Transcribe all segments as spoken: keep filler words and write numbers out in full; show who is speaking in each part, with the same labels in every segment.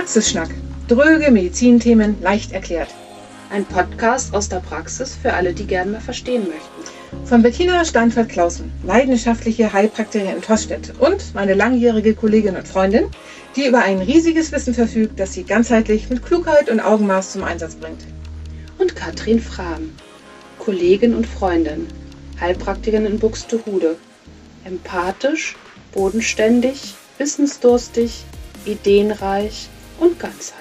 Speaker 1: Praxisschnack. Dröge Medizinthemen leicht erklärt.
Speaker 2: Ein Podcast aus der Praxis für alle, die gerne mal verstehen möchten.
Speaker 1: Von Bettina Steinfeld-Clausen, leidenschaftliche Heilpraktikerin in Tostedt, und meine langjährige Kollegin und Freundin, die über ein riesiges Wissen verfügt, das sie ganzheitlich mit Klugheit und Augenmaß zum Einsatz bringt.
Speaker 2: Und Katrin Frahm, Kollegin und Freundin, Heilpraktikerin in Buxtehude. Empathisch, bodenständig, wissensdurstig, ideenreich und ganzheitlich.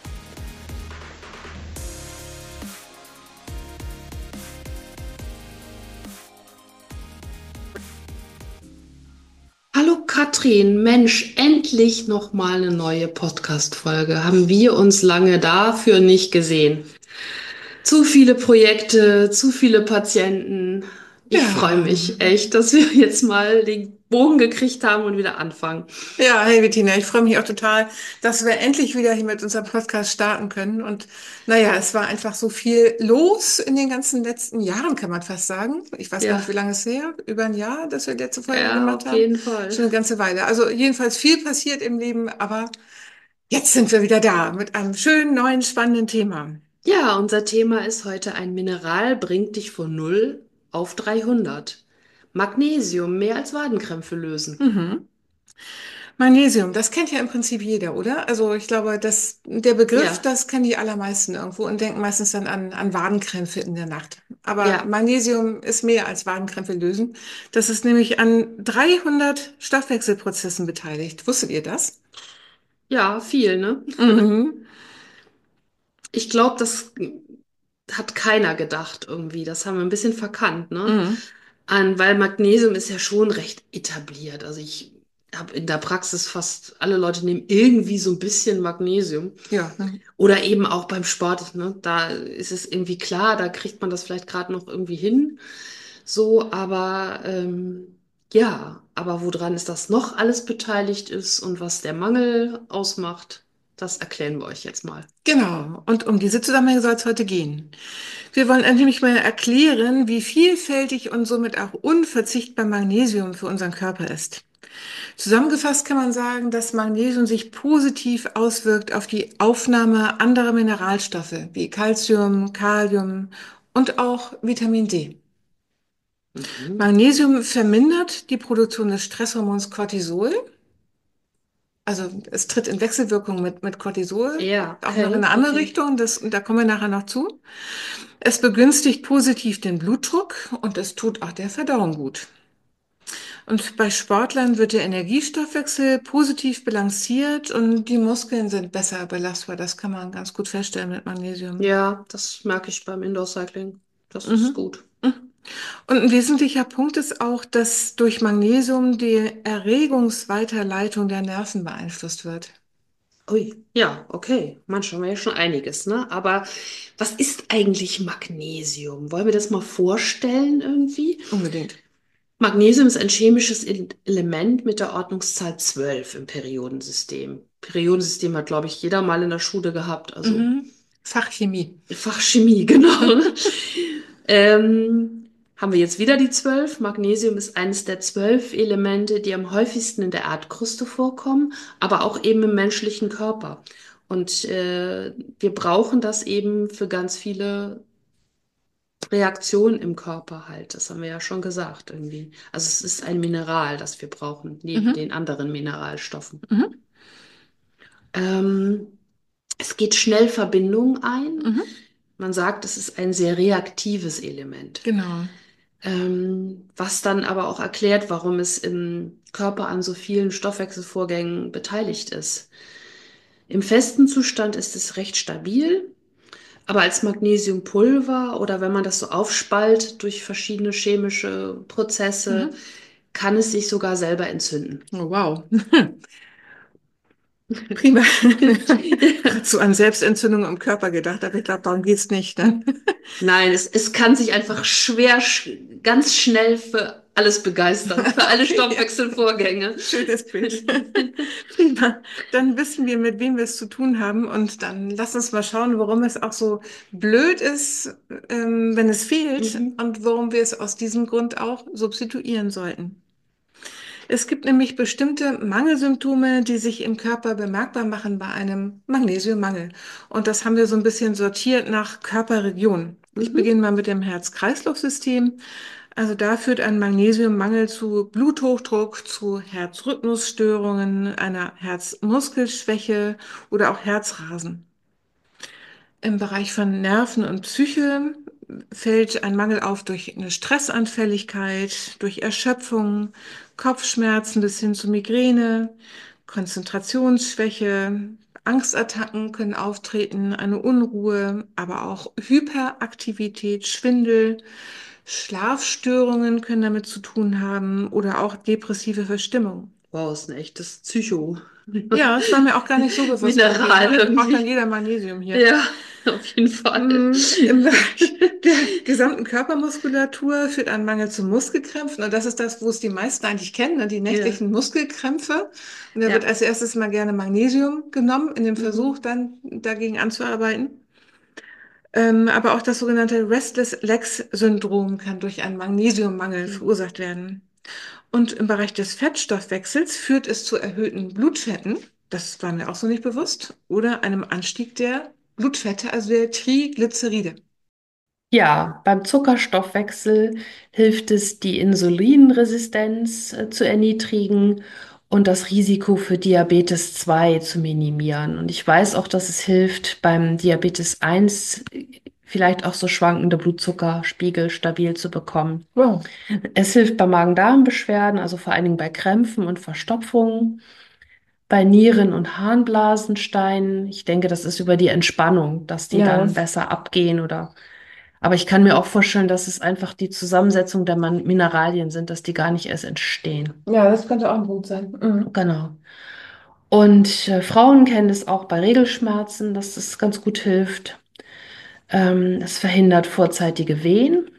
Speaker 3: Hallo Katrin, Mensch, endlich nochmal eine neue Podcast-Folge. Haben wir uns lange dafür nicht gesehen. Zu viele Projekte, zu viele Patienten. Ich
Speaker 1: Ja.
Speaker 3: freue mich echt, dass wir jetzt mal den Bogen gekriegt haben und wieder anfangen.
Speaker 1: Ja, hey Bettina, ich freue mich auch total, dass wir endlich wieder hier mit unserem Podcast starten können. Und naja, es war einfach so viel los in den ganzen letzten Jahren, kann man fast sagen. Ich weiß
Speaker 3: Ja.
Speaker 1: gar nicht, wie lange es her, über ein Jahr, dass wir die letzte Folge
Speaker 3: Ja,
Speaker 1: gemacht
Speaker 3: auf
Speaker 1: haben.
Speaker 3: jeden Fall.
Speaker 1: Schon eine ganze Weile. Also jedenfalls viel passiert im Leben, aber jetzt sind wir wieder da mit einem schönen, neuen, spannenden Thema.
Speaker 3: Ja, unser Thema ist heute: Ein Mineral bringt dich von null auf dreihundert. Magnesium mehr als Wadenkrämpfe lösen.
Speaker 1: Mhm. Magnesium, das kennt ja im Prinzip jeder, oder? Also ich glaube, dass der Begriff,
Speaker 3: Ja.
Speaker 1: das kennen die allermeisten irgendwo und denken meistens dann an, an Wadenkrämpfe in der Nacht. Aber
Speaker 3: Ja.
Speaker 1: Magnesium ist mehr als Wadenkrämpfe lösen. Das ist nämlich an dreihundert Stoffwechselprozessen beteiligt. Wusstet ihr das?
Speaker 3: Ja, viel, ne?
Speaker 1: Mhm.
Speaker 3: Ich glaube, das hat keiner gedacht irgendwie. Das haben wir ein bisschen verkannt, ne?
Speaker 1: Mhm.
Speaker 3: An, weil Magnesium ist ja schon recht etabliert. Also ich habe in der Praxis fast alle Leute nehmen irgendwie so ein bisschen Magnesium.
Speaker 1: Ja. Ne?
Speaker 3: Oder eben auch beim Sport, ne? Da ist es irgendwie klar, da kriegt man das vielleicht gerade noch irgendwie hin. So, aber ähm, ja, aber woran ist das noch alles beteiligt ist und was der Mangel ausmacht, das erklären wir euch jetzt mal.
Speaker 1: Genau. Und um diese Zusammenhänge soll es heute gehen. Wir wollen nämlich mal erklären, wie vielfältig und somit auch unverzichtbar Magnesium für unseren Körper ist. Zusammengefasst kann man sagen, dass Magnesium sich positiv auswirkt auf die Aufnahme anderer Mineralstoffe wie Calcium, Kalium und auch Vitamin D.
Speaker 3: Mhm.
Speaker 1: Magnesium vermindert die Produktion des Stresshormons Cortisol. Also es tritt in Wechselwirkung mit, mit Cortisol,
Speaker 3: Ja,
Speaker 1: auch noch in
Speaker 3: okay,
Speaker 1: eine andere
Speaker 3: okay.
Speaker 1: Richtung. Das, da kommen wir nachher noch zu. Es begünstigt positiv den Blutdruck und es tut auch der Verdauung gut. Und bei Sportlern wird der Energiestoffwechsel positiv balanciert und die Muskeln sind besser belastbar. Das kann man ganz gut feststellen mit Magnesium.
Speaker 3: Ja, das merke ich beim Indoor-Cycling. Das ist
Speaker 1: Mhm.
Speaker 3: gut.
Speaker 1: Mhm. Und ein wesentlicher Punkt ist auch, dass durch Magnesium die Erregungsweiterleitung der Nerven beeinflusst wird.
Speaker 3: Ui, ja, okay. Manchmal ja schon einiges, ne? Aber was ist eigentlich Magnesium? Wollen wir das mal vorstellen irgendwie?
Speaker 1: Unbedingt.
Speaker 3: Magnesium ist ein chemisches E- Element mit der Ordnungszahl zwölf im Periodensystem. Periodensystem hat, glaube ich, jeder mal in der Schule gehabt, also
Speaker 1: Mhm. Fachchemie.
Speaker 3: Fachchemie, genau. ähm, haben wir jetzt wieder die zwölf. Magnesium ist eines der zwölf Elemente, die am häufigsten in der Erdkruste vorkommen, aber auch eben im menschlichen Körper. Und äh, wir brauchen das eben für ganz viele Reaktionen im Körper halt. Das haben wir ja schon gesagt irgendwie. Also es ist ein Mineral, das wir brauchen, neben
Speaker 1: Mhm.
Speaker 3: den anderen Mineralstoffen.
Speaker 1: Mhm.
Speaker 3: Ähm, es geht schnell Verbindungen ein.
Speaker 1: Mhm.
Speaker 3: Man sagt, es ist ein sehr reaktives Element.
Speaker 1: Genau.
Speaker 3: Ähm, was dann aber auch erklärt, warum es im Körper an so vielen Stoffwechselvorgängen beteiligt ist. Im festen Zustand ist es recht stabil, aber als Magnesiumpulver oder wenn man das so aufspaltet durch verschiedene chemische Prozesse,
Speaker 1: Mhm.
Speaker 3: kann es sich sogar selber entzünden.
Speaker 1: Oh, wow. Prima. Gerade so an Selbstentzündung im Körper gedacht, aber ich glaube, darum geht's nicht. Ne?
Speaker 3: Nein, es, es kann sich einfach schwer, sch ganz schnell für alles begeistern, für alle
Speaker 1: Okay, ja.
Speaker 3: Stoffwechselvorgänge.
Speaker 1: Schönes Bild. Prima. Dann wissen wir, mit wem wir es zu tun haben. Und dann lass uns mal schauen, warum es auch so blöd ist, ähm, wenn es fehlt
Speaker 3: Mhm.
Speaker 1: und warum wir es aus diesem Grund auch substituieren sollten. Es gibt nämlich bestimmte Mangelsymptome, die sich im Körper bemerkbar machen bei einem Magnesiummangel. Und das haben wir so ein bisschen sortiert nach Körperregion. Ich
Speaker 3: Mhm.
Speaker 1: beginne mal mit dem Herz-Kreislauf-System. Also da führt ein Magnesiummangel zu Bluthochdruck, zu Herzrhythmusstörungen, einer Herzmuskelschwäche oder auch Herzrasen. Im Bereich von Nerven und Psyche fällt ein Mangel auf durch eine Stressanfälligkeit, durch Erschöpfung, Kopfschmerzen bis hin zu Migräne, Konzentrationsschwäche, Angstattacken können auftreten, eine Unruhe, aber auch Hyperaktivität, Schwindel, Schlafstörungen können damit zu tun haben oder auch depressive Verstimmung.
Speaker 3: Wow, ist ein echtes Psycho.
Speaker 1: Ja, es war mir auch gar nicht so bewusst bei dir,
Speaker 3: Mineral
Speaker 1: ne? Braucht dann
Speaker 3: irgendwie.
Speaker 1: jeder Magnesium hier.
Speaker 3: Ja, auf jeden Fall.
Speaker 1: Mm, Im Bereich der gesamten Körpermuskulatur führt ein Mangel zu Muskelkrämpfen. Und das ist das, wo es die meisten eigentlich kennen, ne? Die
Speaker 3: Ja,
Speaker 1: nächtlichen Muskelkrämpfe. Und da wird
Speaker 3: ja.
Speaker 1: als erstes mal gerne Magnesium genommen, in dem Versuch
Speaker 3: Mhm.
Speaker 1: dann dagegen anzuarbeiten. Ähm, aber auch das sogenannte Restless Legs Syndrom kann durch einen Magnesiummangel
Speaker 3: Mhm.
Speaker 1: verursacht werden. Und im Bereich des Fettstoffwechsels führt es zu erhöhten Blutfetten. Das war mir auch so nicht bewusst. Oder einem Anstieg der Blutfette, also der Triglyceride.
Speaker 3: Ja, beim Zuckerstoffwechsel hilft es, die Insulinresistenz äh, zu erniedrigen und das Risiko für Diabetes zwei zu minimieren. Und ich weiß auch, dass es hilft, beim Diabetes eins äh, vielleicht auch so schwankende Blutzuckerspiegel stabil zu bekommen.
Speaker 1: Wow.
Speaker 3: Es hilft bei Magen-Darm-Beschwerden, also vor allen Dingen bei Krämpfen und Verstopfungen, bei Nieren- und Harnblasensteinen. Ich denke, das ist über die Entspannung, dass die
Speaker 1: Ja,
Speaker 3: dann
Speaker 1: das,
Speaker 3: besser abgehen oder aber ich kann mir auch vorstellen, dass es einfach die Zusammensetzung der Man Mineralien sind, dass die gar nicht erst entstehen.
Speaker 1: ja, das könnte auch ein Punkt sein. Mhm.
Speaker 3: Genau. Und äh, Frauen kennen es auch bei Regelschmerzen, dass das ganz gut hilft. Ähm, es verhindert vorzeitige Wehen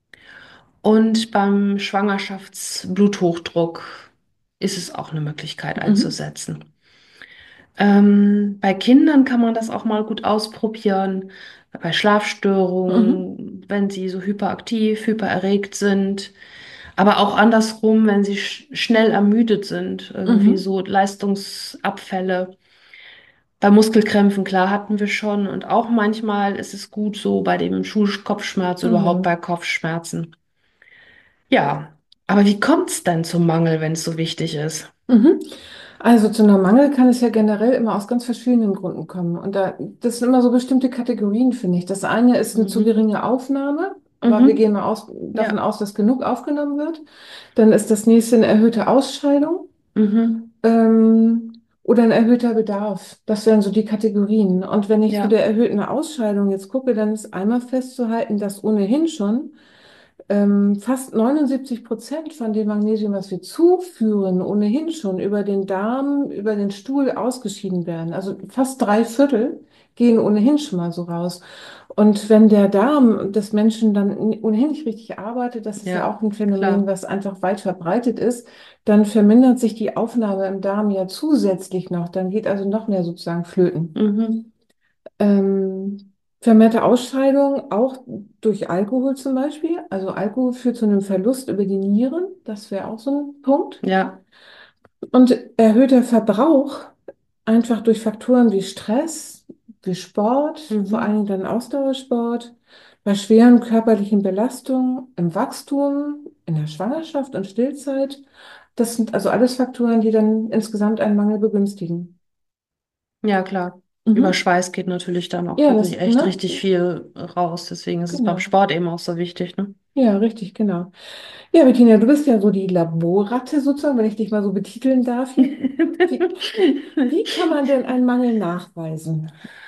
Speaker 3: und beim Schwangerschaftsbluthochdruck ist es auch eine Möglichkeit
Speaker 1: Mhm.
Speaker 3: einzusetzen. Ähm, bei Kindern kann man das auch mal gut ausprobieren, bei
Speaker 1: Mhm.
Speaker 3: Schlafstörungen, wenn sie so hyperaktiv, hypererregt sind, aber auch andersrum, wenn sie sch schnell ermüdet sind, irgendwie
Speaker 1: Mhm.
Speaker 3: so Leistungsabfälle. Bei Muskelkrämpfen, klar, hatten wir schon. Und auch manchmal ist es gut so bei dem Schulkopfschmerz, überhaupt
Speaker 1: Mhm.
Speaker 3: bei Kopfschmerzen. Ja, aber wie kommt es denn zum Mangel, wenn es so wichtig ist?
Speaker 1: Mhm. Also zu einer Mangel kann es ja generell immer aus ganz verschiedenen Gründen kommen. Und da, das sind immer so bestimmte Kategorien, finde ich. Das eine ist eine zu
Speaker 3: Mhm.
Speaker 1: geringe Aufnahme, aber wir
Speaker 3: Mhm.
Speaker 1: gehen mal aus, davon
Speaker 3: Ja.
Speaker 1: aus, dass genug aufgenommen wird. Dann ist das nächste eine erhöhte Ausscheidung.
Speaker 3: Mhm.
Speaker 1: Ähm, oder ein erhöhter Bedarf. Das wären so die Kategorien. Und wenn ich zu
Speaker 3: Ja.
Speaker 1: der erhöhten Ausscheidung jetzt gucke, dann ist einmal festzuhalten, dass ohnehin schon ähm, fast neunundsiebzig Prozent von dem Magnesium, was wir zuführen, ohnehin schon über den Darm, über den Stuhl ausgeschieden werden. Also fast drei Viertel gehen ohnehin schon mal so raus. Und wenn der Darm des Menschen dann ohnehin nicht richtig arbeitet, das ist ja
Speaker 3: Ja,
Speaker 1: auch ein Phänomen,
Speaker 3: klar.
Speaker 1: was einfach weit verbreitet ist, dann vermindert sich die Aufnahme im Darm ja zusätzlich noch. Dann geht also noch mehr sozusagen flöten.
Speaker 3: Mhm.
Speaker 1: Ähm, vermehrte Ausscheidung auch durch Alkohol zum Beispiel. Also Alkohol führt zu einem Verlust über die Nieren. Das wäre auch so ein Punkt.
Speaker 3: Ja.
Speaker 1: Und erhöhter Verbrauch einfach durch Faktoren wie Stress, wie Sport, vor
Speaker 3: Mhm.
Speaker 1: allem dann Ausdauersport, bei schweren körperlichen Belastungen, im Wachstum, in der Schwangerschaft und Stillzeit. Das sind also alles Faktoren, die dann insgesamt einen Mangel begünstigen.
Speaker 3: Ja, klar. Über
Speaker 1: Mhm.
Speaker 3: Schweiß geht natürlich dann auch
Speaker 1: Ja,
Speaker 3: wirklich
Speaker 1: das,
Speaker 3: echt
Speaker 1: ne?
Speaker 3: richtig viel raus. Deswegen ist es beim
Speaker 1: Genau.
Speaker 3: Sport eben auch so wichtig, ne?
Speaker 1: Ja, richtig, genau. Ja, Bettina, du bist ja so die Laborratte sozusagen, wenn ich dich mal so betiteln darf hier. Wie, wie kann man denn einen Mangel nachweisen?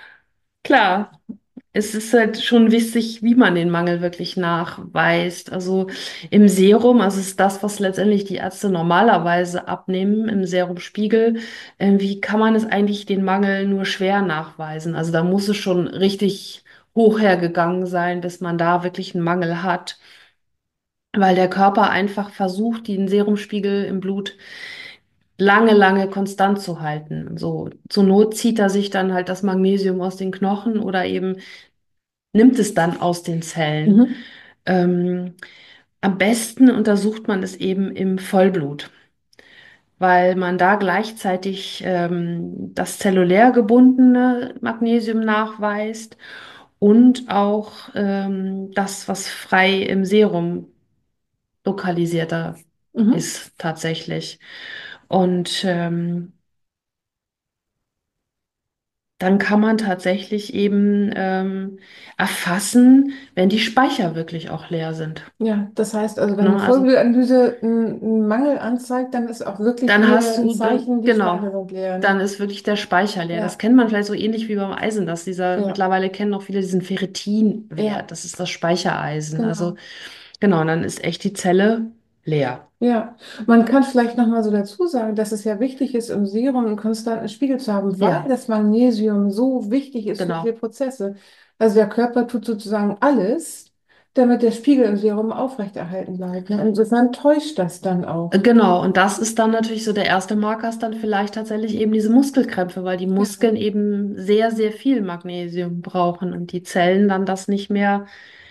Speaker 3: Klar, es ist halt schon wichtig, wie man den Mangel wirklich nachweist. Also im Serum, also es ist das, was letztendlich die Ärzte normalerweise abnehmen, im Serumspiegel, äh, wie kann man es eigentlich den Mangel nur schwer nachweisen? Also da muss es schon richtig hoch hergegangen sein, bis man da wirklich einen Mangel hat, weil der Körper einfach versucht, den Serumspiegel im Blut lange, lange konstant zu halten. So, zur Not zieht er sich dann halt das Magnesium aus den Knochen oder eben nimmt es dann aus den Zellen.
Speaker 1: Mhm.
Speaker 3: Ähm, am besten untersucht man es eben im Vollblut. weil man da gleichzeitig ähm, das zellulär gebundene Magnesium nachweist und auch ähm, das, was frei im Serum lokalisierter
Speaker 1: Mhm.
Speaker 3: ist tatsächlich. Und ähm, dann kann man tatsächlich eben ähm, erfassen, wenn die Speicher wirklich auch leer sind.
Speaker 1: Ja, das heißt also, wenn
Speaker 3: Ne?
Speaker 1: eine
Speaker 3: Also
Speaker 1: Vollblutanalyse einen einen Mangel anzeigt, dann ist auch wirklich
Speaker 3: dann
Speaker 1: hier
Speaker 3: hast
Speaker 1: ein
Speaker 3: du, dann,
Speaker 1: Zeichen, die
Speaker 3: genau,
Speaker 1: Speicher sind leer,
Speaker 3: dann
Speaker 1: ne?
Speaker 3: ist wirklich der Speicher leer. Das
Speaker 1: Ja,
Speaker 3: kennt man vielleicht so ähnlich wie beim Eisen, dass dieser,
Speaker 1: ja,
Speaker 3: mittlerweile kennen auch viele diesen
Speaker 1: ja,
Speaker 3: Ferritinwert, das ist das Speichereisen. Also
Speaker 1: genau.
Speaker 3: genau, und dann ist echt die Zelle leer.
Speaker 1: Ja, man kann vielleicht noch mal so dazu sagen, dass es ja wichtig ist, im Serum einen konstanten Spiegel zu haben, weil
Speaker 3: Ja,
Speaker 1: das Magnesium so wichtig ist für viele
Speaker 3: genau.
Speaker 1: Prozesse. Also der Körper tut sozusagen alles, damit der Spiegel im Serum aufrechterhalten bleibt. Ne? Insofern täuscht das dann
Speaker 3: Äh,
Speaker 1: auch.
Speaker 3: Genau, und das ist dann natürlich so der erste Marker, ist dann vielleicht tatsächlich eben diese Muskelkrämpfe, weil die
Speaker 1: Ja,
Speaker 3: Muskeln eben sehr, sehr viel Magnesium brauchen und die Zellen dann das nicht mehr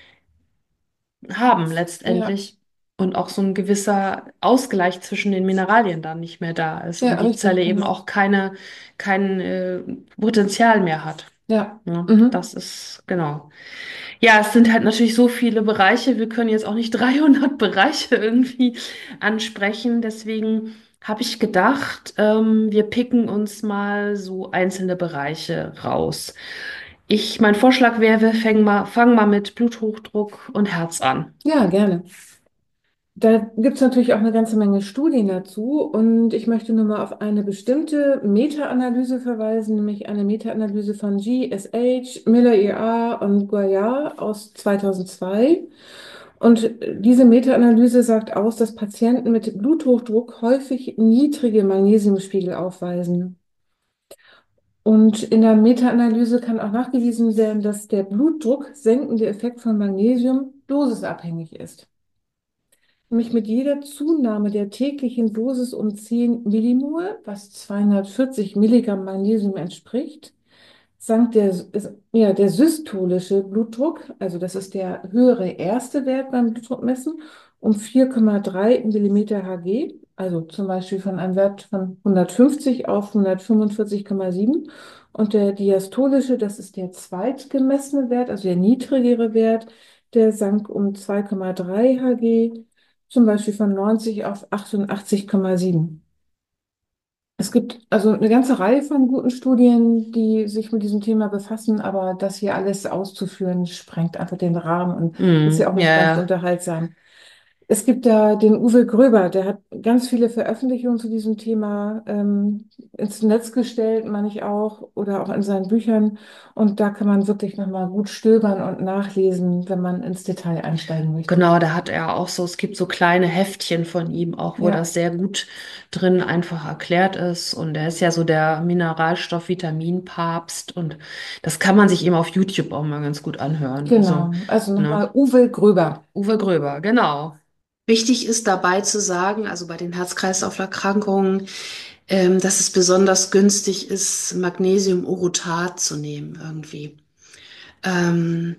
Speaker 3: haben
Speaker 1: ja,
Speaker 3: letztendlich und auch so ein gewisser Ausgleich zwischen den Mineralien dann nicht mehr da ist
Speaker 1: ja,
Speaker 3: und die
Speaker 1: richtig,
Speaker 3: Zelle eben
Speaker 1: genau.
Speaker 3: auch keine, kein äh, Potenzial mehr hat.
Speaker 1: Ja,
Speaker 3: Ne?
Speaker 1: mhm.
Speaker 3: Das ist genau. Ja, es sind halt natürlich so viele Bereiche. Wir können jetzt auch nicht dreihundert Bereiche irgendwie ansprechen. Deswegen habe ich gedacht, ähm, wir picken uns mal so einzelne Bereiche raus. Ich, mein Vorschlag wäre, wir fangen mal, fangen mal mit Bluthochdruck und Herz an.
Speaker 1: Ja, gerne. Da gibt es natürlich auch eine ganze Menge Studien dazu und ich möchte nur mal auf eine bestimmte Meta-Analyse verweisen, nämlich eine Meta-Analyse von G S H, Miller et al. Und Guayar aus zweitausendzwei. Und diese Meta-Analyse sagt aus, dass Patienten mit Bluthochdruck häufig niedrige Magnesiumspiegel aufweisen. Und in der Meta-Analyse kann auch nachgewiesen werden, dass der Blutdruck senkende Effekt von Magnesium dosisabhängig ist. Nämlich mit jeder Zunahme der täglichen Dosis um zehn Millimol, was zweihundertvierzig Milligramm Magnesium entspricht, sank der, ist- ja, der systolische Blutdruck, also das ist der höhere erste Wert beim Blutdruckmessen, um vier Komma drei Millimeter Hg, also zum Beispiel von einem Wert von hundertfünfzig auf hundertfünfundvierzig Komma sieben. Und der diastolische, das ist der zweitgemessene Wert, also der niedrigere Wert, der sank um zwei Komma drei Hg, zum Beispiel von neunzig auf achtundachtzig Komma sieben. Es gibt also eine ganze Reihe von guten Studien, die sich mit diesem Thema befassen, aber das hier alles auszuführen, sprengt einfach den Rahmen und ist ja
Speaker 3: Mm,
Speaker 1: auch
Speaker 3: ja,
Speaker 1: nicht ganz
Speaker 3: ja.
Speaker 1: unterhaltsam. Es gibt da den Uwe Gröber, der hat ganz viele Veröffentlichungen zu diesem Thema ähm, ins Netz gestellt, meine ich auch, oder auch in seinen Büchern. Und da kann man wirklich nochmal gut stöbern und nachlesen, wenn man ins Detail einsteigen möchte.
Speaker 3: Genau, da hat er auch so, es gibt so kleine Heftchen von ihm auch, wo
Speaker 1: Ja,
Speaker 3: das sehr gut drin einfach erklärt ist. Und er ist ja so der Mineralstoff-Vitaminpapst und das kann man sich eben auf YouTube auch mal ganz gut anhören. Also,
Speaker 1: genau. Also
Speaker 3: ne?
Speaker 1: nochmal Uwe Gröber.
Speaker 3: Uwe Gröber, genau. Wichtig ist dabei zu sagen, also bei den Herz-Kreislauf-Erkrankungen, ähm, dass es besonders günstig ist, Magnesium-Orotat zu nehmen irgendwie. Ähm,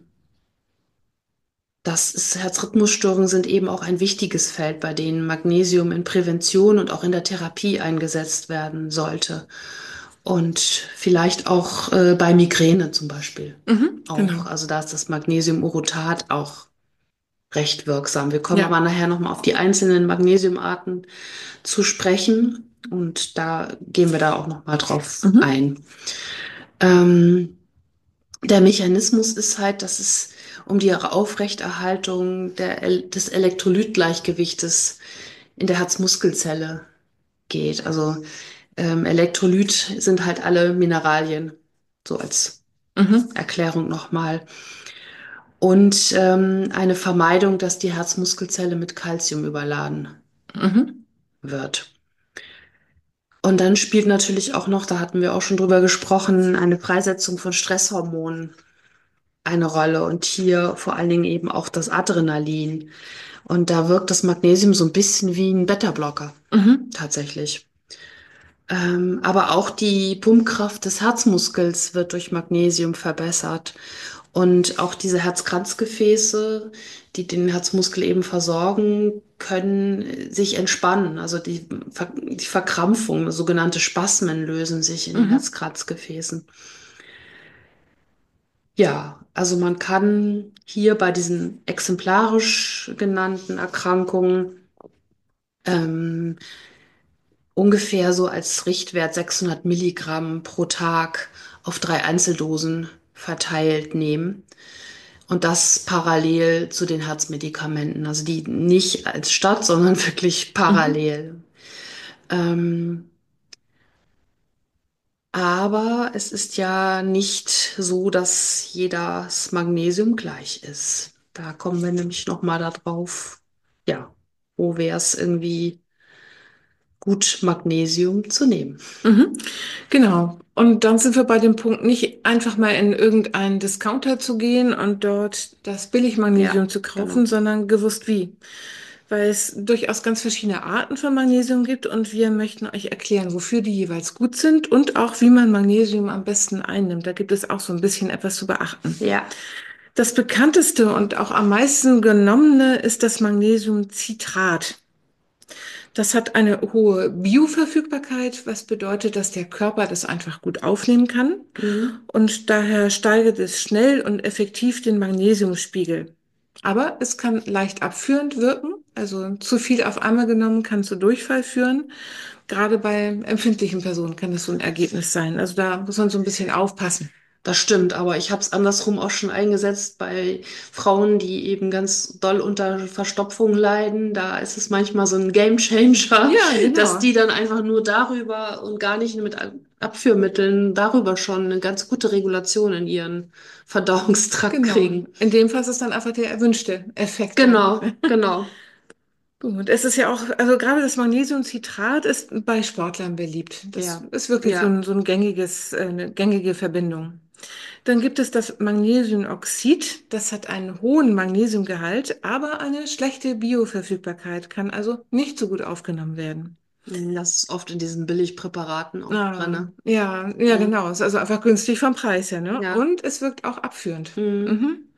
Speaker 3: Das ist, Herzrhythmusstörungen sind eben auch ein wichtiges Feld, bei denen Magnesium in Prävention und auch in der Therapie eingesetzt werden sollte. Und vielleicht auch äh, bei Migräne zum Beispiel.
Speaker 1: Mhm,
Speaker 3: Auch,
Speaker 1: genau.
Speaker 3: also da ist das Magnesium-Orotat auch recht wirksam. Wir kommen
Speaker 1: Ja.
Speaker 3: aber nachher nochmal auf die einzelnen Magnesiumarten zu sprechen und da gehen wir da auch nochmal drauf
Speaker 1: Mhm.
Speaker 3: ein. Ähm, Der Mechanismus ist halt, dass es um die Aufrechterhaltung der, El- des Elektrolytgleichgewichtes in der Herzmuskelzelle geht. Also ähm, Elektrolyt sind halt alle Mineralien, so als
Speaker 1: Mhm.
Speaker 3: Erklärung nochmal. Und ähm, eine Vermeidung, dass die Herzmuskelzelle mit Calcium überladen
Speaker 1: Mhm.
Speaker 3: wird. Und dann spielt natürlich auch noch, da hatten wir auch schon drüber gesprochen, eine Freisetzung von Stresshormonen eine Rolle und hier vor allen Dingen eben auch das Adrenalin. Und da wirkt das Magnesium so ein bisschen wie ein Beta-Blocker
Speaker 1: Mhm.
Speaker 3: tatsächlich. Ähm, aber auch die Pumpkraft des Herzmuskels wird durch Magnesium verbessert. Und auch diese Herzkranzgefäße, die den Herzmuskel eben versorgen, können sich entspannen. Also die, Ver die Verkrampfung, sogenannte Spasmen lösen sich in den
Speaker 1: Mhm.
Speaker 3: Herzkranzgefäßen. Ja, also man kann hier bei diesen exemplarisch genannten Erkrankungen ähm, ungefähr so als Richtwert sechshundert Milligramm pro Tag auf drei Einzeldosen verteilt nehmen. Und das parallel zu den Herzmedikamenten, also die nicht als Stadt, sondern wirklich
Speaker 1: Mhm.
Speaker 3: parallel. Ähm, aber es ist ja nicht so, dass jedes Magnesium gleich ist. Da kommen wir nämlich nochmal darauf, ja, wo wäre es irgendwie gut, Magnesium zu nehmen.
Speaker 1: Mhm. Genau. Und dann sind wir bei dem Punkt, nicht einfach mal in irgendeinen Discounter zu gehen und dort das
Speaker 3: Ja,
Speaker 1: Billigmagnesium zu
Speaker 3: genau.
Speaker 1: kaufen, sondern gewusst wie. Weil es durchaus ganz verschiedene Arten von Magnesium gibt und wir möchten euch erklären, wofür die jeweils gut sind und auch, wie man Magnesium am besten einnimmt. Da gibt es auch so ein bisschen etwas zu beachten.
Speaker 3: Ja.
Speaker 1: Das bekannteste und auch am meisten genommene ist das Magnesiumcitrat. Das hat eine hohe Bioverfügbarkeit, was bedeutet, dass der Körper das einfach gut aufnehmen kann
Speaker 3: Mhm.
Speaker 1: und daher steigert es schnell und effektiv den Magnesiumspiegel. Aber es kann leicht abführend wirken, also zu viel auf einmal genommen kann zu Durchfall führen. Gerade bei empfindlichen Personen kann das so ein Ergebnis sein. Also da muss man so ein bisschen aufpassen.
Speaker 3: Das stimmt, aber ich habe es andersrum auch schon eingesetzt bei Frauen, die eben ganz doll unter Verstopfung leiden. Da ist es manchmal so ein Gamechanger,
Speaker 1: Ja,
Speaker 3: dass
Speaker 1: genau.
Speaker 3: die dann einfach nur darüber und gar nicht mit Abführmitteln darüber schon eine ganz gute Regulation in ihren Verdauungstrakt
Speaker 1: Genau.
Speaker 3: kriegen.
Speaker 1: In dem Fall ist es dann einfach der erwünschte Effekt dann.
Speaker 3: Genau, genau.
Speaker 1: Gut, es ist ja auch, also gerade das Magnesiumcitrat ist bei Sportlern beliebt. Das
Speaker 3: Ja,
Speaker 1: ist wirklich so
Speaker 3: ja.
Speaker 1: ein, so ein gängiges, äh, eine gängige Verbindung. Dann gibt es das Magnesiumoxid. Das hat einen hohen Magnesiumgehalt, aber eine schlechte Bioverfügbarkeit, kann also nicht so gut aufgenommen werden.
Speaker 3: Das ist oft in diesen Billigpräparaten auch
Speaker 1: Ah,
Speaker 3: drin.
Speaker 1: ja, ja,
Speaker 3: Ja,
Speaker 1: genau. Ist also einfach günstig vom Preis her, ne?
Speaker 3: ja.
Speaker 1: Und es wirkt auch abführend.
Speaker 3: Mhm.
Speaker 1: Mhm.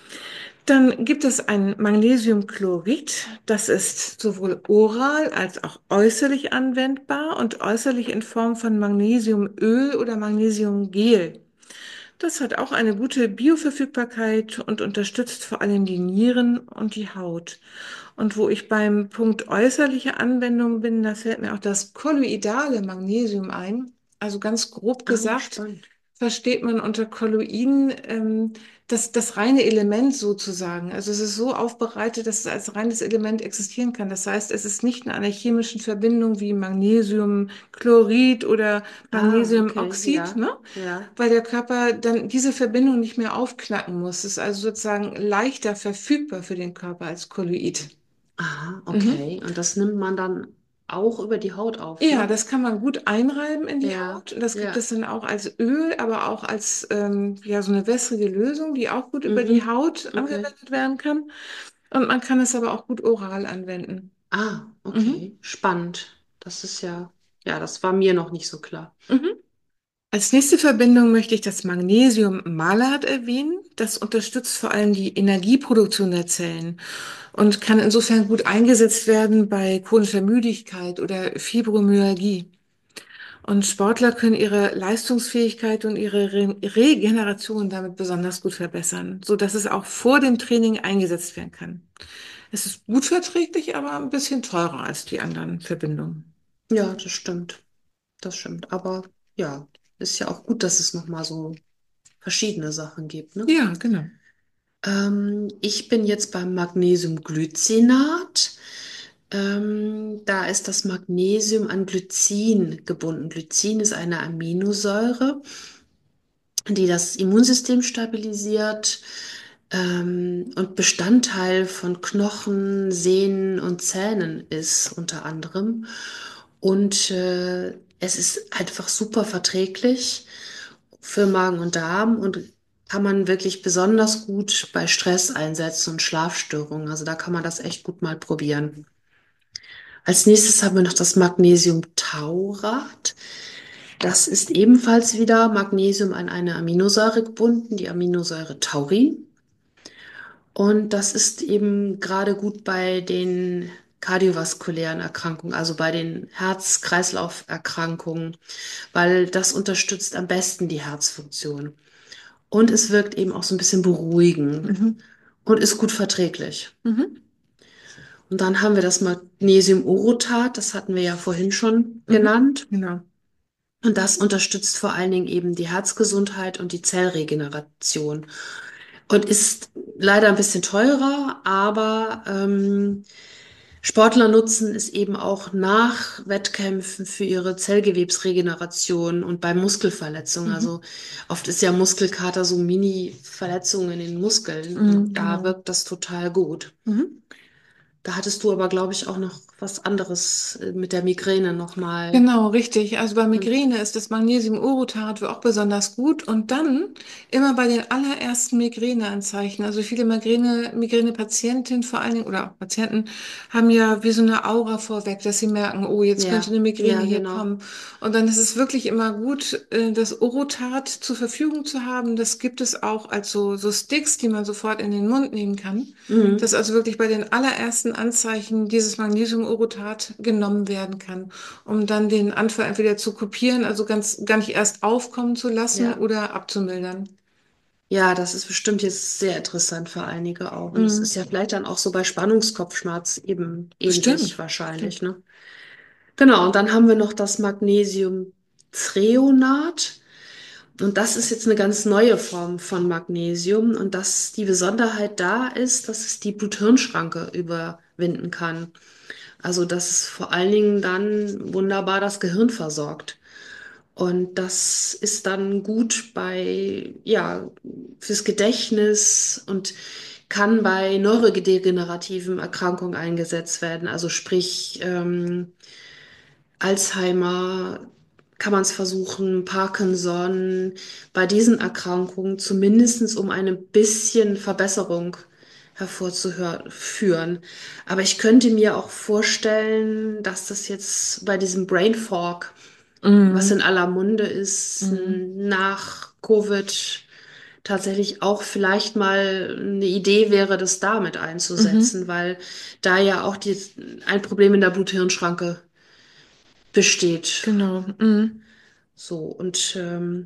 Speaker 1: Dann gibt es ein Magnesiumchlorid. Das ist sowohl oral als auch äußerlich anwendbar und äußerlich in Form von Magnesiumöl oder Magnesiumgel. Das hat auch eine gute Bioverfügbarkeit und unterstützt vor allem die Nieren und die Haut. Und wo ich beim Punkt äußerliche Anwendung bin, da fällt mir auch das kolloidale Magnesium ein. Also ganz grob
Speaker 3: Ah,
Speaker 1: gesagt,
Speaker 3: spannend.
Speaker 1: versteht man unter Kolloiden ähm, das, das reine Element sozusagen. Also es ist so aufbereitet, dass es als reines Element existieren kann. Das heißt, es ist nicht in einer chemischen Verbindung wie Magnesiumchlorid oder
Speaker 3: Ah, okay,
Speaker 1: Magnesiumoxid,
Speaker 3: ja,
Speaker 1: ne?
Speaker 3: ja.
Speaker 1: Weil der Körper dann diese Verbindung nicht mehr aufknacken muss. Es ist also sozusagen leichter verfügbar für den Körper als Kolloid.
Speaker 3: Aha,
Speaker 1: Mhm.
Speaker 3: okay. Und das nimmt man dann auch über die Haut auf,
Speaker 1: Ja,
Speaker 3: ne?
Speaker 1: das kann man gut einreiben in die
Speaker 3: Ja,
Speaker 1: Haut. Das gibt
Speaker 3: ja.
Speaker 1: es dann auch als Öl, aber auch als ähm, ja, so eine wässrige Lösung, die auch gut über die
Speaker 3: Mhm.
Speaker 1: Haut
Speaker 3: Okay.
Speaker 1: angewendet werden kann. Und man kann es aber auch gut oral anwenden.
Speaker 3: Ah,
Speaker 1: Mhm.
Speaker 3: okay. Spannend. Das ist ja, ja, das war mir noch nicht so klar.
Speaker 1: Mhm. Als nächste Verbindung möchte ich das Magnesiummalat erwähnen. Das unterstützt vor allem die Energieproduktion der Zellen und kann insofern gut eingesetzt werden bei chronischer Müdigkeit oder Fibromyalgie. Und Sportler können ihre Leistungsfähigkeit und ihre Re Regeneration damit besonders gut verbessern, so dass es auch vor dem Training eingesetzt werden kann. Es ist gut verträglich, aber ein bisschen teurer als die anderen Verbindungen.
Speaker 3: Ja, das stimmt. Das stimmt. Aber ja, ist ja auch gut, dass es nochmal so verschiedene Sachen gibt, ne?
Speaker 1: Ja, genau.
Speaker 3: Ähm, ich bin jetzt beim Magnesiumglycinat. Ähm, da ist das Magnesium an Glycin gebunden. Glycin ist eine Aminosäure, die das Immunsystem stabilisiert, ähm, und Bestandteil von Knochen, Sehnen und Zähnen ist unter anderem. Und äh, es ist einfach super verträglich für Magen und Darm und kann man wirklich besonders gut bei Stress einsetzen und Schlafstörungen. Also da kann man das echt gut mal probieren. Als nächstes haben wir noch das Magnesiumtat. Taurat. Das ist ebenfalls wieder Magnesium an eine Aminosäure gebunden, die Aminosäure Taurin. Und das ist eben gerade gut bei den kardiovaskulären Erkrankungen, also bei den Herz-Kreislauf-Erkrankungen, weil das unterstützt am besten die Herzfunktion. Und es wirkt eben auch so ein bisschen beruhigend
Speaker 1: Mhm.
Speaker 3: und ist gut verträglich.
Speaker 1: Mhm.
Speaker 3: Und dann haben wir das Magnesium-Orotat, das hatten wir ja vorhin schon
Speaker 1: Mhm.
Speaker 3: genannt.
Speaker 1: Genau.
Speaker 3: Und das unterstützt vor allen Dingen eben die Herzgesundheit und die Zellregeneration. Und ist leider ein bisschen teurer, aber ähm, Sportler nutzen es eben auch nach Wettkämpfen für ihre Zellgewebsregeneration und bei Muskelverletzungen.
Speaker 1: Mhm.
Speaker 3: Also oft ist ja Muskelkater so Mini-Verletzungen in den Muskeln
Speaker 1: Mhm.
Speaker 3: und da
Speaker 1: Genau.
Speaker 3: wirkt das total gut.
Speaker 1: Mhm.
Speaker 3: Da hattest du aber, glaube ich, auch noch was anderes äh, mit der Migräne nochmal.
Speaker 1: Genau, richtig. Also bei Migräne ist das Magnesium-Orotat auch besonders gut. Und dann immer bei den allerersten Migräneanzeichen. Also viele Migräne, Migräne-Patientinnen vor allen Dingen oder auch Patienten haben ja wie so eine Aura vorweg, dass sie merken, oh, jetzt könnte
Speaker 3: Ja,
Speaker 1: eine Migräne
Speaker 3: ja,
Speaker 1: hier
Speaker 3: genau.
Speaker 1: kommen. Und dann ist es wirklich immer gut, äh, das Orotat zur Verfügung zu haben. Das gibt es auch als so, so Sticks, die man sofort in den Mund nehmen kann. Dass
Speaker 3: Mhm.
Speaker 1: also wirklich bei den allerersten Anzeichen dieses Magnesium-Orotat genommen werden kann, um dann den Anfall entweder zu kopieren, also ganz gar nicht erst aufkommen zu lassen
Speaker 3: Ja.
Speaker 1: oder abzumildern.
Speaker 3: Ja, das ist bestimmt jetzt sehr interessant für einige auch. Und es ist
Speaker 1: Mhm.
Speaker 3: ja vielleicht dann auch so bei Spannungskopfschmerz eben ähnlich
Speaker 1: Bestimmt,
Speaker 3: wahrscheinlich,
Speaker 1: bestimmt.
Speaker 3: ne? Genau, und dann haben wir noch das Magnesiumthreonat. Und das ist jetzt eine ganz neue Form von Magnesium. Und das, die Besonderheit da ist, dass es die Blut-Hirn-Schranke überwinden kann. Also, dass es vor allen Dingen dann wunderbar das Gehirn versorgt. Und das ist dann gut bei, ja, fürs Gedächtnis und kann bei neurodegenerativen Erkrankungen eingesetzt werden. Also sprich, ähm, Alzheimer kann man es versuchen, Parkinson, bei diesen Erkrankungen zumindestens um eine bisschen Verbesserung hervorzuführen. Aber ich könnte mir auch vorstellen, dass das jetzt bei diesem Brain Fog, was in
Speaker 1: Mhm.
Speaker 3: aller Munde ist,
Speaker 1: Mhm.
Speaker 3: nach Covid tatsächlich auch vielleicht mal eine Idee wäre, das damit
Speaker 1: Mhm.
Speaker 3: einzusetzen, weil da ja auch die, ein Problem in der Blut-Hirn-Schranke besteht.
Speaker 1: Genau. Mhm.
Speaker 3: So, und ähm,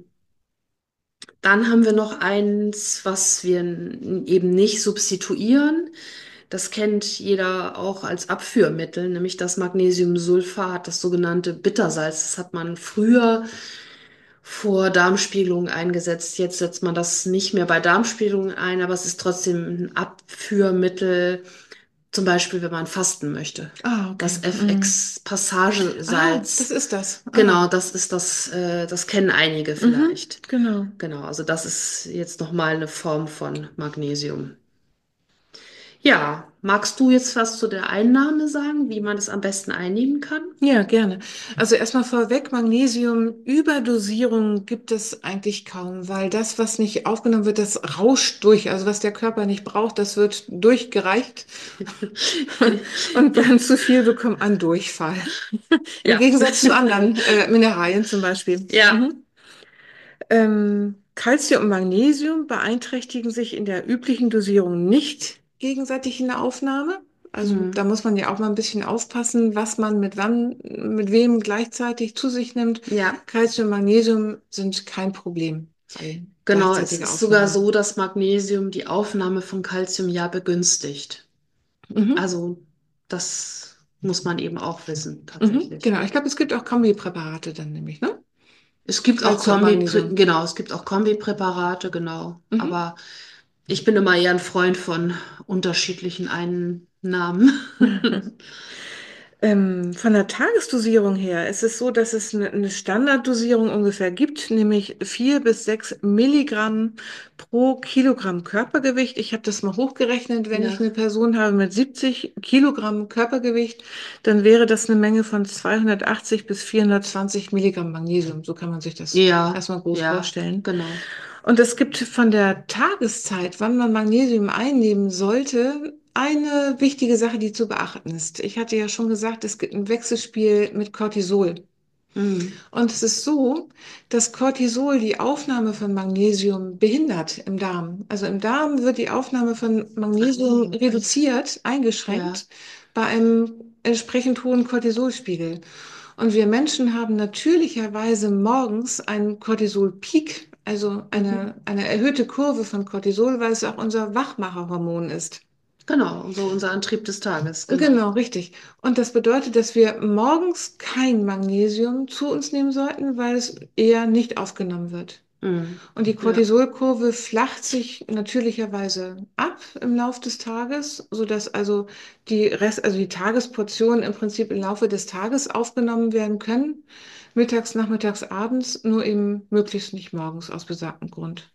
Speaker 3: dann haben wir noch eins, was wir n- eben nicht substituieren. Das kennt jeder auch als Abführmittel, nämlich das Magnesiumsulfat, das sogenannte Bittersalz. Das hat man früher vor Darmspiegelungen eingesetzt. Jetzt setzt man das nicht mehr bei Darmspiegelungen ein, aber es ist trotzdem ein Abführmittel, zum Beispiel, wenn man fasten möchte.
Speaker 1: Ah,
Speaker 3: Das
Speaker 1: okay. Mhm. Ah, das
Speaker 3: F X-Passagesalz.
Speaker 1: ist das. Ah.
Speaker 3: Genau, das ist das, äh, das kennen einige
Speaker 1: Mhm.
Speaker 3: vielleicht.
Speaker 1: Genau.
Speaker 3: Genau, also das ist jetzt nochmal eine Form von Magnesium. Ja, magst du jetzt was zu der Einnahme sagen, wie man es am besten einnehmen kann?
Speaker 1: Ja, gerne. Also erstmal vorweg, Magnesium-Überdosierung gibt es eigentlich kaum, weil das, was nicht aufgenommen wird, das rauscht durch. Also was der Körper nicht braucht, das wird durchgereicht. Und dann zu viel bekommt man Durchfall. Im
Speaker 3: Ja.
Speaker 1: Gegensatz zu anderen äh, Mineralien zum Beispiel.
Speaker 3: Ja.
Speaker 1: Mhm. Ähm, Calcium und Magnesium beeinträchtigen sich in der üblichen Dosierung nicht gegenseitig in der Aufnahme. Also da
Speaker 3: Hm.
Speaker 1: muss man ja auch mal ein bisschen aufpassen, was man mit wann, mit wem gleichzeitig zu sich nimmt.
Speaker 3: Ja.
Speaker 1: Calcium und Magnesium sind kein Problem bei
Speaker 3: Genau, es
Speaker 1: gleichzeitiger
Speaker 3: ist sogar
Speaker 1: Aufnahme.
Speaker 3: so, dass Magnesium die Aufnahme von Calcium ja begünstigt.
Speaker 1: Mhm.
Speaker 3: Also das muss man eben auch wissen,
Speaker 1: Mhm.
Speaker 3: tatsächlich.
Speaker 1: Genau, ich glaube, es gibt auch Kombipräparate dann nämlich, ne?
Speaker 3: Es gibt auch
Speaker 1: Calcium und
Speaker 3: Kombi,
Speaker 1: Magnesium.
Speaker 3: genau, es gibt auch Kombipräparate, genau.
Speaker 1: Mhm.
Speaker 3: Aber ich bin immer eher ein Freund von unterschiedlichen Einnahmen.
Speaker 1: Ähm, von der Tagesdosierung her ist es so, dass es eine, eine Standarddosierung ungefähr gibt, nämlich vier bis sechs Milligramm pro Kilogramm Körpergewicht. Ich habe das mal hochgerechnet. Wenn ich
Speaker 3: Ja,
Speaker 1: eine Person habe mit siebzig Kilogramm Körpergewicht, dann wäre das eine Menge von zweihundertachtzig bis vierhundertzwanzig Milligramm Magnesium. So kann man sich das
Speaker 3: ja,
Speaker 1: erstmal groß
Speaker 3: ja,
Speaker 1: vorstellen.
Speaker 3: genau.
Speaker 1: Und es gibt von der Tageszeit, wann man Magnesium einnehmen sollte, eine wichtige Sache, die zu beachten ist. Ich hatte ja schon gesagt, es gibt ein Wechselspiel mit Cortisol.
Speaker 3: Mhm.
Speaker 1: Und es ist so, dass Cortisol die Aufnahme von Magnesium behindert im Darm. Also im Darm wird die Aufnahme von Magnesium
Speaker 3: Ah,
Speaker 1: reduziert,
Speaker 3: ja.
Speaker 1: eingeschränkt bei einem entsprechend hohen Cortisolspiegel. Und wir Menschen haben natürlicherweise morgens einen Cortisol-Peak, also
Speaker 3: Mhm.
Speaker 1: eine, eine erhöhte Kurve von Cortisol, weil es auch unser Wachmacherhormon ist.
Speaker 3: Genau, so unser Antrieb des Tages, genau.
Speaker 1: Genau, richtig. Und das bedeutet, dass wir morgens kein Magnesium zu uns nehmen sollten, weil es eher nicht aufgenommen wird.
Speaker 3: Mhm.
Speaker 1: Und die
Speaker 3: Ja,
Speaker 1: Cortisolkurve flacht sich natürlicherweise ab im Lauf des Tages, sodass also die Rest, also die Tagesportionen im Prinzip im Laufe des Tages aufgenommen werden können. Mittags, nachmittags, abends, nur eben möglichst nicht morgens aus besagtem Grund.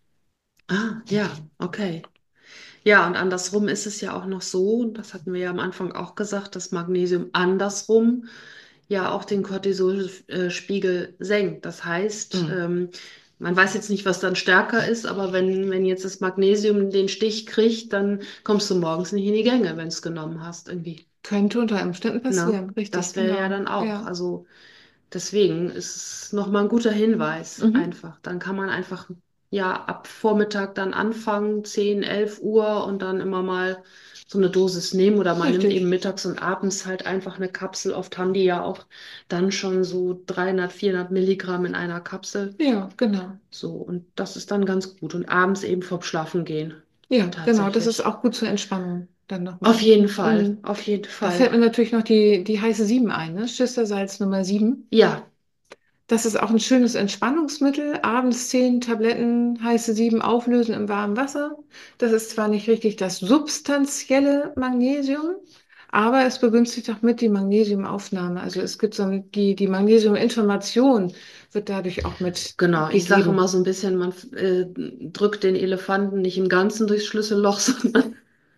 Speaker 3: ah, ja, okay. Ja, und andersrum ist es ja auch noch so, das hatten wir ja am Anfang auch gesagt, dass Magnesium andersrum ja auch den Cortisolspiegel senkt. Das heißt,
Speaker 1: Mhm.
Speaker 3: ähm, man weiß jetzt nicht, was dann stärker ist, aber wenn, wenn jetzt das Magnesium den Stich kriegt, dann kommst du morgens nicht in die Gänge, wenn du es genommen hast, irgendwie.
Speaker 1: Könnte unter Umständen
Speaker 3: Ne?
Speaker 1: passieren, richtig,
Speaker 3: Das wäre ja
Speaker 1: genau.
Speaker 3: dann auch.
Speaker 1: Ja.
Speaker 3: Also deswegen ist es nochmal ein guter Hinweis,
Speaker 1: Mhm.
Speaker 3: einfach. Dann kann man einfach ja ab Vormittag dann anfangen, zehn, elf Uhr und dann immer mal so eine Dosis nehmen oder man nimmt eben
Speaker 1: Richtig.
Speaker 3: mittags und abends halt einfach eine Kapsel. Oft haben die ja auch dann schon so dreihundert, vierhundert Milligramm in einer Kapsel.
Speaker 1: Ja, genau.
Speaker 3: So, und das ist dann ganz gut. Und abends eben vorm Schlafengehen,
Speaker 1: Ja, genau. Das ist
Speaker 3: tatsächlich.
Speaker 1: auch gut zur Entspannung dann
Speaker 3: Auf
Speaker 1: nochmal.
Speaker 3: jeden Fall,
Speaker 1: Mhm.
Speaker 3: auf jeden
Speaker 1: Da
Speaker 3: Fall.
Speaker 1: fällt mir natürlich noch die, die heiße sieben ein, ne? Schistersalz Nummer sieben.
Speaker 3: Ja,
Speaker 1: Das ist auch ein schönes Entspannungsmittel. Abends zehn Tabletten heiße sieben auflösen im warmen Wasser. Das ist zwar nicht richtig das substanzielle Magnesium, aber es begünstigt auch mit die Magnesiumaufnahme. Also es gibt so ein, die, die Magnesiuminformation wird dadurch auch mit
Speaker 3: genau, ich sage immer
Speaker 1: gegeben.
Speaker 3: so ein bisschen, man äh, drückt den Elefanten nicht im Ganzen durchs Schlüsselloch, sondern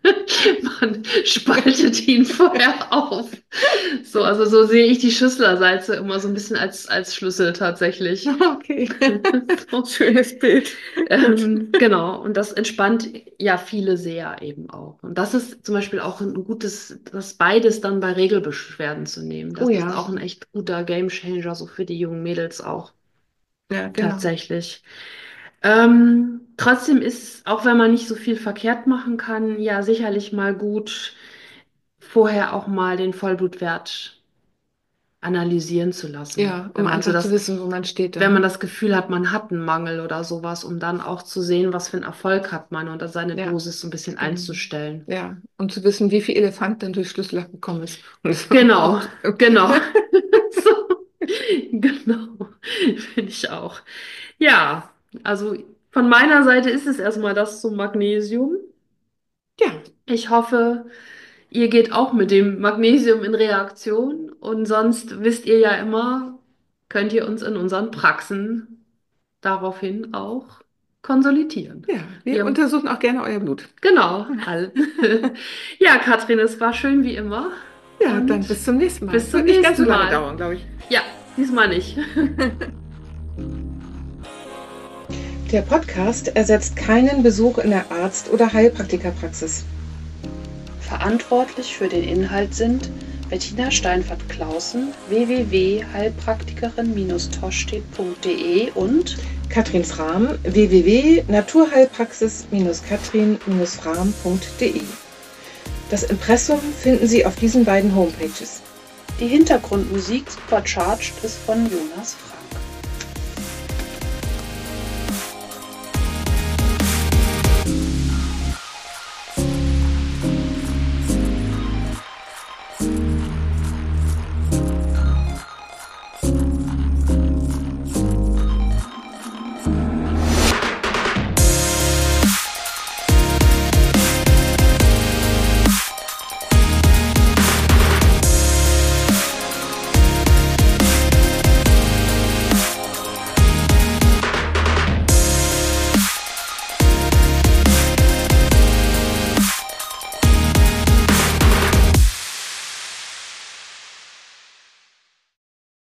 Speaker 3: man spaltet ihn vorher auf. So, also so sehe ich die Schüsslersalze immer so ein bisschen als, als Schlüssel tatsächlich.
Speaker 1: Okay,
Speaker 3: So.
Speaker 1: schönes Bild. Gut.
Speaker 3: Ähm, genau, und das entspannt ja viele sehr eben auch. Und das ist zum Beispiel auch ein gutes, das beides dann bei Regelbeschwerden zu nehmen.
Speaker 1: Oh
Speaker 3: Das ist
Speaker 1: ja,
Speaker 3: auch ein echt guter Gamechanger, so für die jungen Mädels auch
Speaker 1: ja, genau.
Speaker 3: tatsächlich. Ähm, trotzdem ist, auch wenn man nicht so viel verkehrt machen kann, ja sicherlich mal gut, vorher auch mal den Vollblutwert analysieren zu lassen.
Speaker 1: Ja,
Speaker 3: Wenn
Speaker 1: um
Speaker 3: man so
Speaker 1: einfach zu
Speaker 3: das,
Speaker 1: wissen, wo man steht
Speaker 3: wenn man
Speaker 1: dann.
Speaker 3: das Gefühl hat, man hat einen Mangel oder sowas, um dann auch zu sehen, was für einen Erfolg hat man und da seine
Speaker 1: Ja,
Speaker 3: Dosis so ein bisschen
Speaker 1: genau.
Speaker 3: einzustellen.
Speaker 1: Ja, um zu wissen, wie viel Elefant dann durch Schlüsselloch gekommen ist. Und das
Speaker 3: Genau,
Speaker 1: auch.
Speaker 3: genau. So, genau, finde ich auch. Ja, also von meiner Seite ist es erstmal das zum Magnesium.
Speaker 1: Ja,
Speaker 3: Ich hoffe, ihr geht auch mit dem Magnesium in Reaktion und sonst wisst ihr ja immer, könnt ihr uns in unseren Praxen daraufhin auch konsolidieren.
Speaker 1: ja, wir
Speaker 3: Wir,
Speaker 1: untersuchen auch gerne euer Blut.
Speaker 3: genau, all. Ja, Katrin, es war schön wie immer
Speaker 1: Ja,
Speaker 3: und
Speaker 1: dann bis zum nächsten Mal.
Speaker 3: bis zum
Speaker 1: Wird nicht ganz so
Speaker 3: nächsten
Speaker 1: lange
Speaker 3: Mal.
Speaker 1: dauern, glaube ich.
Speaker 3: Ja, diesmal nicht.
Speaker 1: Der Podcast ersetzt keinen Besuch in der Arzt- oder Heilpraktikerpraxis.
Speaker 2: Verantwortlich für den Inhalt sind Bettina Steinfert-Clausen, w w w punkt heilpraktikerin Bindestrich tostedt punkt de und
Speaker 1: Katrin Frahm, w w w punkt naturheilpraxis Katrin Frahm punkt de. Das Impressum finden Sie auf diesen beiden Homepages.
Speaker 2: die Hintergrundmusik Supercharged ist von Jonas Frey.